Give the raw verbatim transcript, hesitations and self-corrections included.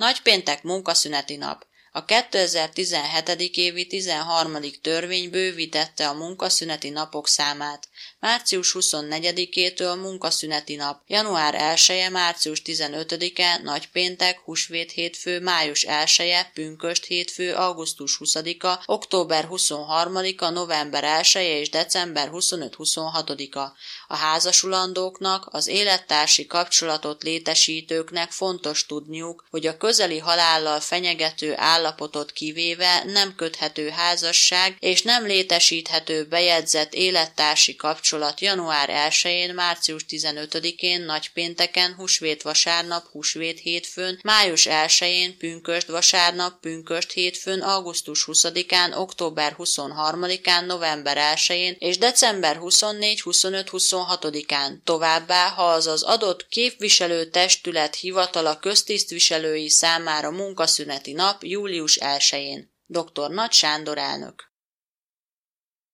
Nagypéntek munkaszüneti nap. A kétezer-tizenhetedik évi tizenharmadik törvény bővítette a munkaszüneti napok számát. március huszonnegyedikétől munkaszüneti nap, január elseje, március tizenötödike, nagypéntek, húsvét hétfő, május elseje, pünkösd hétfő, augusztus huszadika, október huszonharmadika, november elseje és december huszonöt-huszonhatodika. A házasulandóknak, az élettársi kapcsolatot létesítőknek fontos tudniuk, hogy a közeli halállal fenyegető állapotot kivéve nem köthető házasság és nem létesíthető bejegyzett élettársi kapcsolat január elsején, március tizenötödikén, nagypénteken, húsvét vasárnap, húsvét hétfőn, május elsején, pünkösd vasárnap, pünkösd hétfőn, augusztus huszadikán, október huszonharmadikán, november elsején és december huszonnégy, huszonöt, huszonhatodikán. Továbbá, ha az az adott képviselő testület hivatala köztisztviselői számára munkaszüneti nap július elsején. doktor Nagy Sándor elnök.